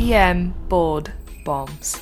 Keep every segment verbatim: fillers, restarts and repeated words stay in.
E M Board Bombs.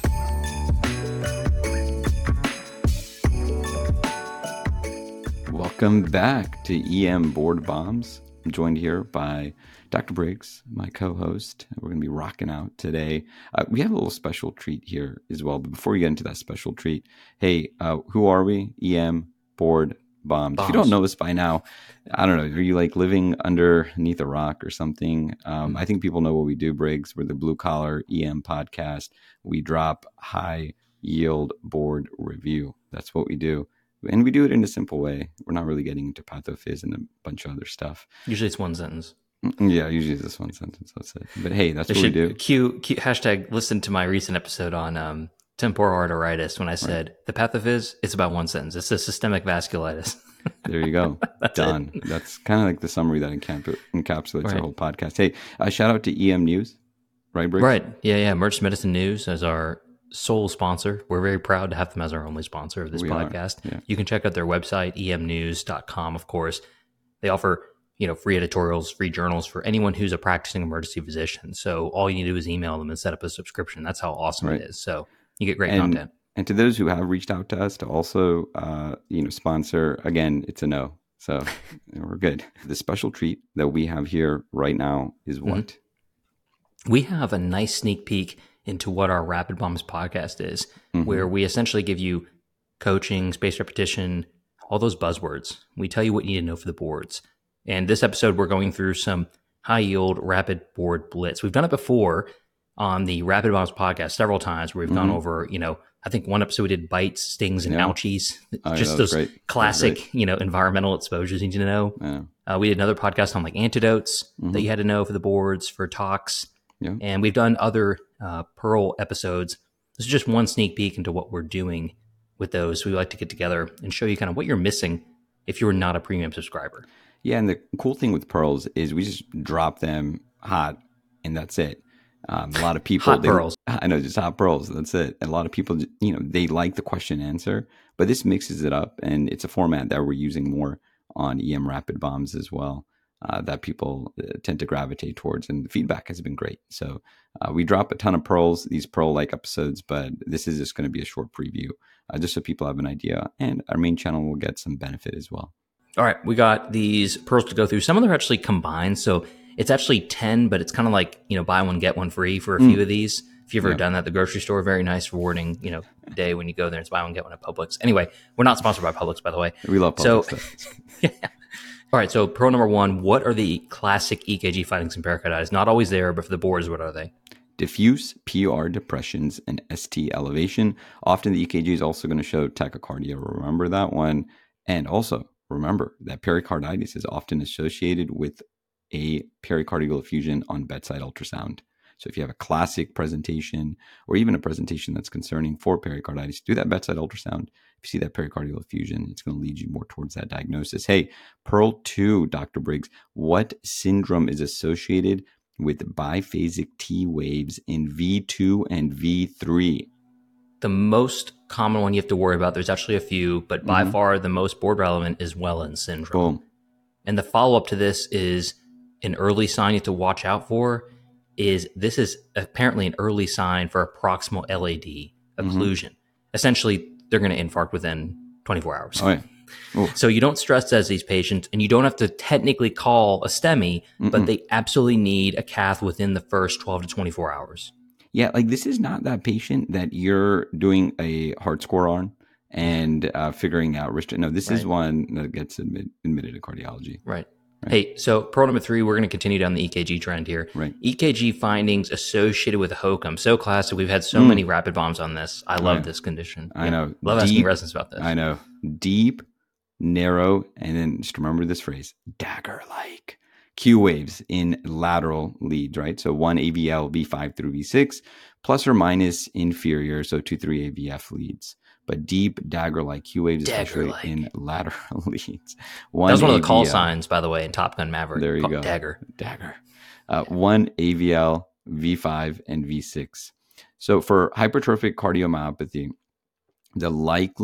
Welcome back to E M Board Bombs. I'm joined here by Doctor Briggs, my co-host. We're going to be rocking out today. Uh, we have a little special treat here as well. But before we get into that special treat, hey, uh, who are we? E M Board Bombs. If you don't know us by now, I don't know. Are you like living underneath a rock or something? Um, mm-hmm. I think people know what we do, Briggs. We're the Blue Collar E M podcast. We drop high yield board review. That's what we do. And we do it in a simple way. We're not really getting into pathophys and a bunch of other stuff. Usually it's one sentence. Yeah, usually it's just one sentence. That's it. But hey, that's they what we do. Q, Q, hashtag listen to my recent episode on um, temporal arteritis when I said right. the pathophys, it's about one sentence. It's a systemic vasculitis. There you go. That's Done. It. That's kind of like the summary that encap- encapsulates right. our whole podcast. Hey, uh, shout out to E M News. Right, Briggs? Right. Yeah, yeah. Emergency Medicine News as our sole sponsor. We're very proud to have them as our only sponsor of this we podcast. Yeah. You can check out their website, e m news dot com, of course. They offer, you know, free editorials, free journals for anyone who's a practicing emergency physician. So all you need to do is email them and set up a subscription. That's how awesome right. it is. So you get great and, content. And to those who have reached out to us to also, uh, you know, sponsor, again, it's a no. So we're good. The special treat that we have here right now is what? Mm-hmm. We have a nice sneak peek into what our Rapid Bombs podcast is, mm-hmm. where we essentially give you coaching, spaced repetition, all those buzzwords. We tell you what you need to know for the boards. And this episode, we're going through some high yield rapid board blitz. We've done it before on the Rapid Bombs podcast several times where we've mm-hmm. gone over, you know, I think one episode we did bites, stings, and yeah. ouchies. Oh, Just yeah, those great. classic, you know, environmental exposures you need to know. Yeah. Uh, we did another podcast on like antidotes mm-hmm. that you had to know for the boards, for tox. Yeah. And we've done other uh, Pearl episodes. This is just one sneak peek into what we're doing with those. We like to get together and show you kind of what you're missing if you're not a premium subscriber. Yeah, and the cool thing with Pearls is we just drop them hot, and that's it. Um, a lot of people, hot they, pearls. I know, just hot pearls. That's it. And a lot of people, you know, they like the question answer, but this mixes it up, and it's a format that we're using more on E M Rapid Bombs as well. Uh, that people uh, tend to gravitate towards, and the feedback has been great. So uh, we drop a ton of pearls, these pearl-like episodes, but this is just going to be a short preview, uh, just so people have an idea, and our main channel will get some benefit as well. All right, we got these pearls to go through. Some of them are actually combined, so it's actually ten, but it's kind of like, you know, buy one, get one free for a mm. few of these. If you've ever yeah. done that at the grocery store, very nice, rewarding, you know, day when you go there. It's buy one, get one at Publix. Anyway, we're not sponsored by Publix, by the way. We love Publix. So, yeah. All right, so pearl number one, what are the classic E K G findings in pericarditis? Not always there, but for the boards, what are they? Diffuse P R depressions and S T elevation. Often the E K G is also going to show tachycardia. Remember that one. And also remember that pericarditis is often associated with a pericardial effusion on bedside ultrasound. So if you have a classic presentation or even a presentation that's concerning for pericarditis, do that bedside ultrasound. If you see that pericardial effusion, it's going to lead you more towards that diagnosis. Hey, Pearl two, Doctor Briggs, what syndrome is associated with biphasic T waves in V two and V three? The most common one you have to worry about, there's actually a few, but mm-hmm. by far the most board relevant is Wellens syndrome. Boom. And the follow-up to this is an early sign you have to watch out for is this is apparently an early sign for a proximal L A D occlusion. Mm-hmm. Essentially, they're going to infarct within twenty-four hours. Oh, yeah. So you don't stress test these patients, and you don't have to technically call a STEMI, Mm-mm. but they absolutely need a cath within the first twelve to twenty-four hours. Yeah, like this is not that patient that you're doing a heart score on and uh, figuring out risk. No, this right. is one that gets admit, admitted to cardiology. Right. Right. Hey, so pearl number three, we're going to continue down the E K G trend here. Right. E K G findings associated with HOCM. So classic. We've had so mm. many rapid bombs on this. I love right. this condition. I yeah. know. Love Deep, asking residents about this. I know. Deep, narrow, and then just remember this phrase, dagger-like. Q waves in lateral leads, right? So one A V L, V five through V six, plus or minus inferior, so two, three A V F leads. But deep dagger-like Q waves, especially Dagger-like. in lateral leads. One that was one of the call A V L, signs, by the way, in Top Gun Maverick. There you go. Dagger. Dagger. Uh, one A V L, V five, and V six. So for hypertrophic cardiomyopathy, the likely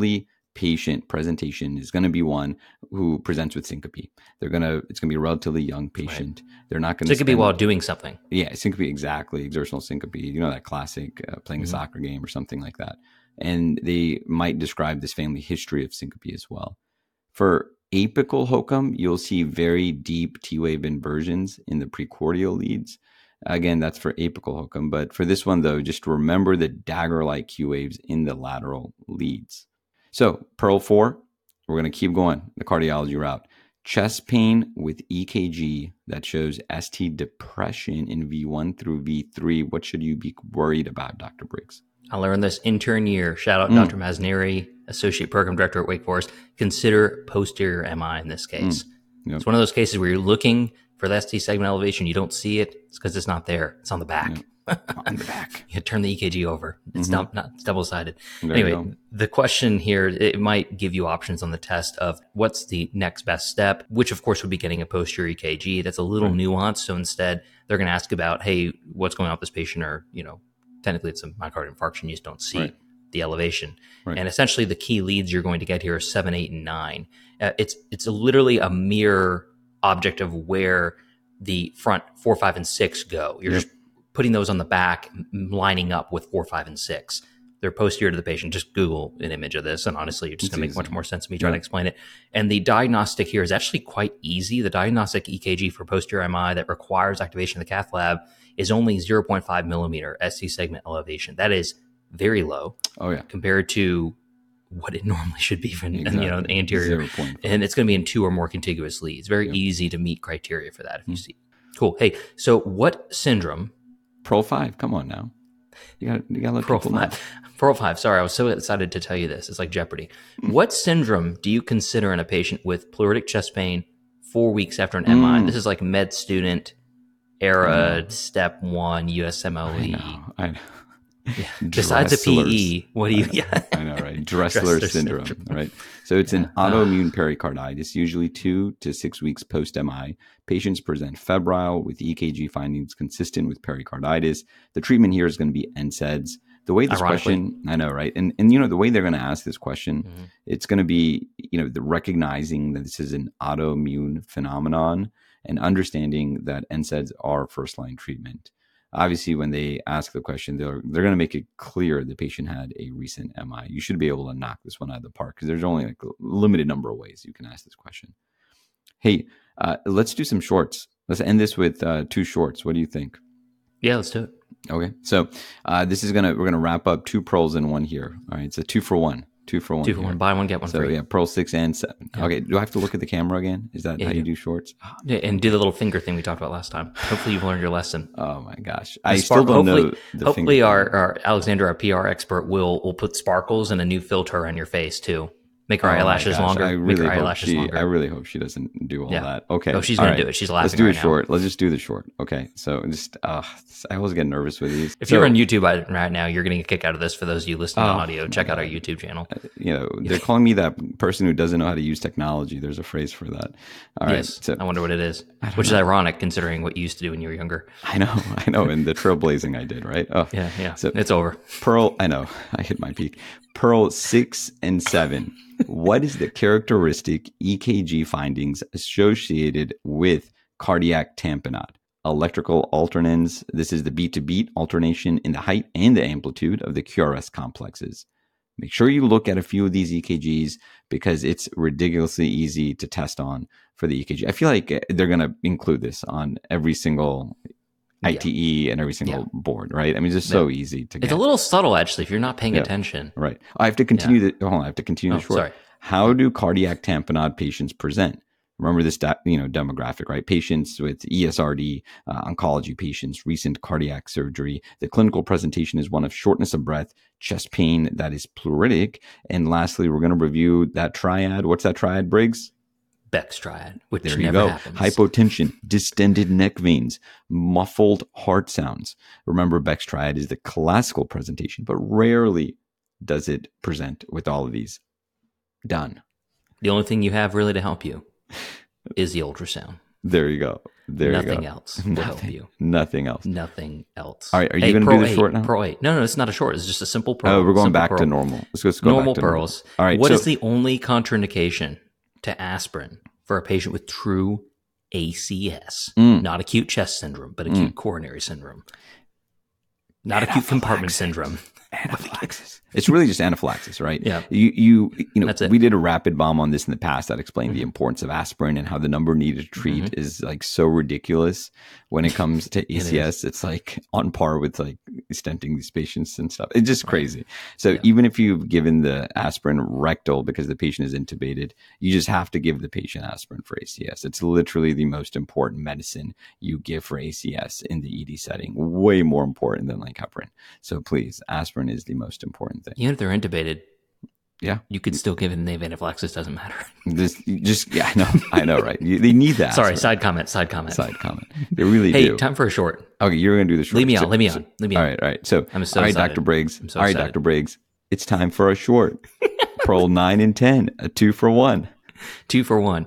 patient presentation is going to be one who presents with syncope. They're going to, it's going to be a relatively young patient. Right. They're not going to. Syncope spend, while doing something. Yeah, syncope, exactly. Exertional syncope. You know, that classic uh, playing mm-hmm. a soccer game or something like that. And they might describe this family history of syncope as well. For apical hokum, you'll see very deep T-wave inversions in the precordial leads. Again, that's for apical hokum. But for this one, though, just remember the dagger-like Q waves in the lateral leads. So, Pearl four, we're going to keep going the cardiology route. Chest pain with E K G that shows S T depression in V one through V three. What should you be worried about, Doctor Briggs? I learned this intern year. Shout out mm. Doctor Masneri, Associate Program Director at Wake Forest. Consider posterior M I in this case. Mm. Yep. It's one of those cases where you're looking for the S T segment elevation. You don't see it. It's because it's not there. It's on the back. Yep. On the back. You turn the E K G over. It's mm-hmm. not, not it's double-sided. There anyway, the question here, it might give you options on the test of what's the next best step, which of course would be getting a posterior E K G. That's a little right. nuanced. So instead, they're going to ask about, hey, what's going on with this patient? Or, you know, technically it's a myocardial infarction. You just don't see right. the elevation. Right. And essentially the key leads you're going to get here are seven, eight, and nine. Uh, it's, it's literally a mirror object of where the front four, five, and six go. You're yep. just putting those on the back, lining up with four, five, and six. They're posterior to the patient. Just Google an image of this, and honestly, it's just going to make much more sense to me trying yeah. to explain it. And the diagnostic here is actually quite easy. The diagnostic E K G for posterior M I that requires activation of the cath lab is only zero point five millimeter S T segment elevation. That is very low. Oh yeah, compared to what it normally should be for exactly. you know the anterior, and it's going to be in two or more contiguous leads. Very yeah. easy to meet criteria for that if mm-hmm. you see. Cool. Hey, so what syndrome? Pearl five, come on now. You got you got to let Pearl people five. Know. Pearl five. Sorry, I was so excited to tell you this. It's like Jeopardy. Mm. What syndrome do you consider in a patient with pleuritic chest pain four weeks after an M I? Mm. This is like med student era, step one, U S M L E. I know. I know. Yeah. Besides a P E, what do you? Yeah, I know, right? Dressler, Dressler syndrome, syndrome, right? So it's an autoimmune pericarditis, usually two to six weeks post M I. Patients present febrile with E K G findings consistent with pericarditis. The treatment here is going to be N SAIDs. The way this question, I know, right? And and you know the way they're going to ask this question, mm-hmm. it's going to be you know the recognizing that this is an autoimmune phenomenon and understanding that N SAIDs are first line treatment. Obviously, when they ask the question, they're they're going to make it clear the patient had a recent M I. You should be able to knock this one out of the park because there's only like a limited number of ways you can ask this question. Hey, uh, let's do some shorts. Let's end this with uh, two shorts. What do you think? Yeah, let's do it. Okay, so uh, this is gonna we're gonna wrap up two pearls in one here. All right, it's a two for one. Two for one. Two for here. one. Buy one, get one so, free. So yeah, Pearl six and seven. Yeah. Okay, do I have to look at the camera again? Is that yeah, how you do shorts? Yeah, and do the little finger thing we talked about last time. Hopefully you've learned your lesson. Oh my gosh. I spark- still don't hopefully, know the Hopefully finger our, our Alexander, our P R expert, will will put sparkles and a new filter on your face too. Make her oh eyelashes longer. I really Make her hope eyelashes she, longer. I really hope she doesn't do all yeah. that. Okay. Oh, she's going right. to do it. She's laughing Let's do right a short. now. Let's just do the short. Okay. So just, uh, I always get nervous with these. If so, you're on YouTube right now, you're getting a kick out of this. For those of you listening oh, to audio, check out our YouTube channel. Uh, you know, they're calling me that person who doesn't know how to use technology. There's a phrase for that. All right. Yes. So, I wonder what it is, which know. is ironic considering what you used to do when you were younger. I know. I know. And the trailblazing I did, right? Oh, yeah. Yeah. So it's over. Pearl, I know. I hit my peak. Pearl six and seven. What is the characteristic E K G findings associated with cardiac tamponade? Electrical alternans. This is the beat-to-beat alternation in the height and the amplitude of the Q R S complexes. Make sure you look at a few of these E K Gs because it's ridiculously easy to test on for the E K G. I feel like they're going to include this on every single I T E yeah. and every single yeah. board, right? I mean, it's just so yeah. easy to get. It's a little subtle, actually, if you're not paying yeah. attention. Right. I have to continue yeah. the. Hold on, I have to continue oh, the short. Sorry. How do cardiac tamponade patients present? Remember this, you know, demographic, right? Patients with E S R D, uh, oncology patients, recent cardiac surgery. The clinical presentation is one of shortness of breath, chest pain that is pleuritic, and lastly, we're going to review that triad. What's that triad, Briggs? Beck's triad, which there never you go. happens. Hypotension, distended neck veins, muffled heart sounds. Remember, Beck's triad is the classical presentation, but rarely does it present with all of these. Done. The only thing you have really to help you is the ultrasound. There you go. There Nothing you go. else will help Nothing, you. nothing else. Nothing else. All right, are you Hey, going to Pro do the eight, short now? Pro eight. No, no, it's not a short. It's just a simple pearl. Oh, we're going Simple back pearl. to normal. Let's, let's go Normal back to pearls. Normal. All right. What so, is the only contraindication to aspirin for a patient with true A C S? Mm. Not acute chest syndrome, but acute Mm. coronary syndrome. Not acute compartment syndrome. Anaphylaxis. It's really just anaphylaxis, right? Yeah. You you you know, That's it. we did a rapid bomb on this in the past that explained Mm-hmm. the importance of aspirin and how the number needed to treat Mm-hmm. is like so ridiculous when it comes to A C S. is. It's like on par with like stenting these patients and stuff. It's just crazy. So Yeah. even if you've given the aspirin rectal because the patient is intubated, you just have to give the patient aspirin for A C S. It's literally the most important medicine you give for A C S in the E D setting. Way more important than like heparin. So please, aspirin is the most important thing. Even if they're intubated, Yeah. you could still give them the anaphylaxis. Doesn't matter. This just yeah, I know, I know, right? You, they need that. Sorry, side comment. Side comment. side comment. They really Hey, do. time for a short. Okay, you're gonna do the short. Leave me So- on. Leave me so- on. Leave me All on. right, all right. So, I'm so all right, excited. Doctor Briggs. I'm so all right, excited. Doctor Briggs. It's time for a short. Pearl nine and ten, a two for one. Two for one.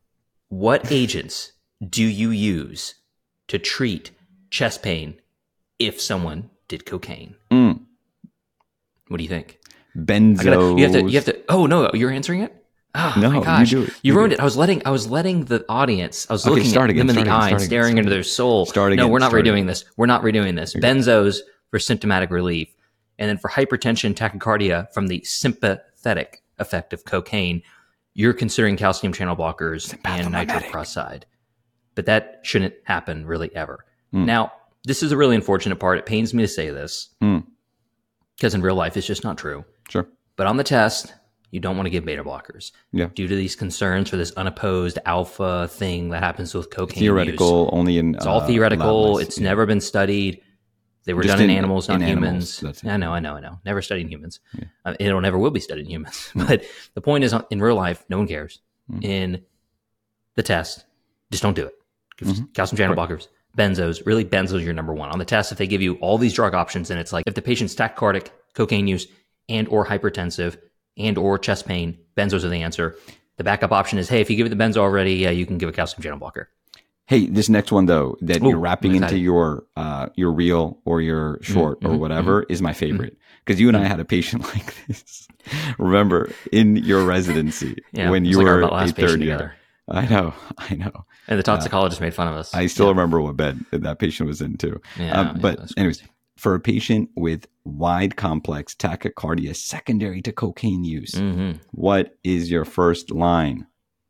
What agents do you use to treat chest pain if someone did cocaine? Mm. What do you think? Benzos. I gotta, you have to. You have to. Oh no, you're answering it. Oh No, my you gosh, do it. You do ruined it. it. I was letting. I was letting the audience. I was Okay, looking start at again, them in start the again, eye, start and again, staring start into again. their soul. Start No, again, we're not start redoing again. this. We're not redoing this. Benzos for symptomatic relief, and then for hypertension, tachycardia from the sympathetic effect of cocaine. You're considering calcium channel blockers and nitroprusside, but that shouldn't happen really ever. Mm. Now, this is a really unfortunate part. It pains me to say this Mm. because in real life, it's just not true. Sure. But on the test, you don't want to give beta blockers Yeah. due to these concerns for this unopposed alpha thing that happens with cocaine Theoretical, use. only in. It's all uh, theoretical. lab It's mice. never been studied. They were Just done in, in- animals, in not animals, humans. that's it. I know, I know, I know. Never studied in humans. Yeah. Uh, it'll never will be studied in humans. But the point is, in real life, no one cares. Mm. In the test, just don't do it. Give Mhm. calcium channel Right. blockers, benzos. Really, benzos are your number one. On the test, if they give you all these drug options, and it's like if the patient's tachycardic, cocaine use, and or hypertensive, and or chest pain, benzos are the answer. The backup option is, hey, if you give it the benzo already, yeah, you can give a calcium channel blocker. Hey, this next one though that Ooh, you're wrapping I'm into excited. your uh, your reel or your short or mhm, whatever is my favorite because you and I had a patient like this. Remember in your residency Yeah, when it's you like our were last a patient third year. together. I know, I know. And the toxicologist made fun of us. I still Yeah. remember what bed that patient was in too. Yeah, Um, yeah, but that's anyways, crazy. for a patient with wide complex tachycardia secondary to cocaine use, Mhm. what is your first line?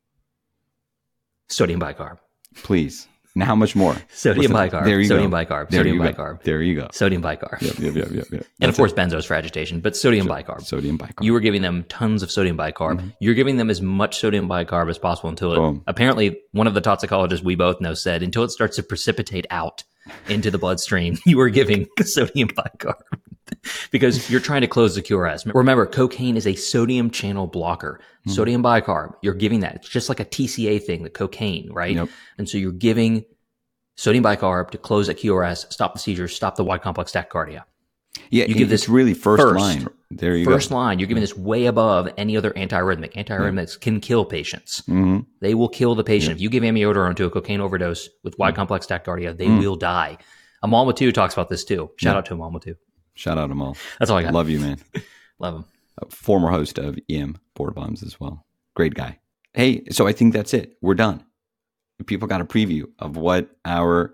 Sodium bicarb. Please. Now, how much more? Sodium What's the- bicarb. There you Sodium go. bicarb. There Sodium you go. bicarb. There you go. Sodium bicarb. Yep, yep, yep, yep, yep. And of That's course, it. benzos for agitation, but sodium bicarb. Sodium bicarb. You were giving them tons of sodium bicarb. Mm-hmm. You're giving them as much sodium bicarb as possible until it, Boom. apparently one of the toxicologists we both know said until it starts to precipitate out into the bloodstream, you are giving sodium bicarb because you're trying to close the Q R S. Remember, cocaine is a sodium channel blocker. Mm-hmm. Sodium bicarb, you're giving that. It's just like a T C A thing, the cocaine, right? Yep. And so you're giving sodium bicarb to close that Q R S, stop the seizures, stop the wide complex tachycardia. Yeah, You you give this this really first, first. line. There you First go. line, you're giving this way above any other antiarrhythmic. Antiarrhythmics can kill patients. hmm They will kill the patient. If you give amiodarone to a cocaine overdose with wide complex tachycardia, they Mm. will die. Amal Mattu talks about this too. Shout Yeah. out to Amal Mattu. Shout out them all. That's all I got. Love you, man. Love him. A former host of E M Board Bombs as well. Great guy. Hey, so I think that's it. We're done. People got a preview of what our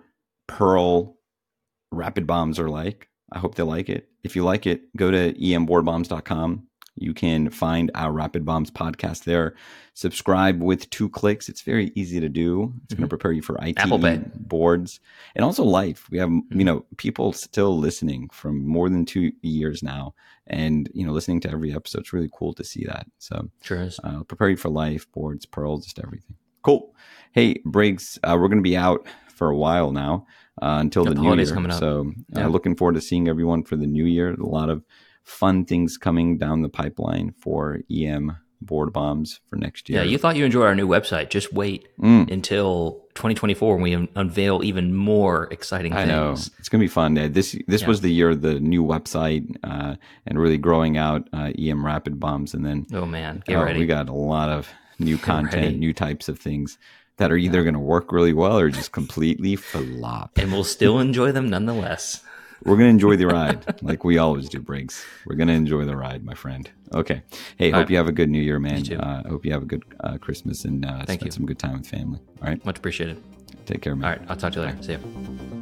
Pearl rapid bombs are like. I hope they like it. If you like it, go to e m board bombs dot com. You can find our Rapid Bombs podcast there. Subscribe with two clicks. It's very easy to do. It's going to prepare you for I T Apple Pay. boards and also life. We have, you know, people still listening from more than two years now and, you know, listening to every episode. It's really cool to see that. So Sure is. uh, prepare you for life, boards, pearls, just everything. Cool. Hey, Briggs, uh, we're going to be out for a while now uh, until Got the the new holidays year. coming up. So uh, Yeah. looking forward to seeing everyone for the new year. A lot of fun things coming down the pipeline for E M Board Bombs for next year. Yeah, you thought you enjoyed our new website. Just wait Mm. until twenty twenty-four when we un- unveil even more exciting I things. know it's gonna be fun. Uh, This this Yeah. was the year of the new website uh, and really growing out uh, E M Rapid Bombs, and then Oh man, get oh, ready. we got a lot of new content, ready. new types of things that are either going to work really well or just completely flop. And we'll still enjoy them nonetheless. We're going to enjoy the ride like we always do, Briggs. We're going to enjoy the ride, my friend. Okay. Hey, All hope right. you have a good New Year, man. You too. Uh, I hope you have a good uh, Christmas and uh, Thank spend you. some good time with family. All right. Much appreciated. Take care, man. All right. I'll talk to you later. See you.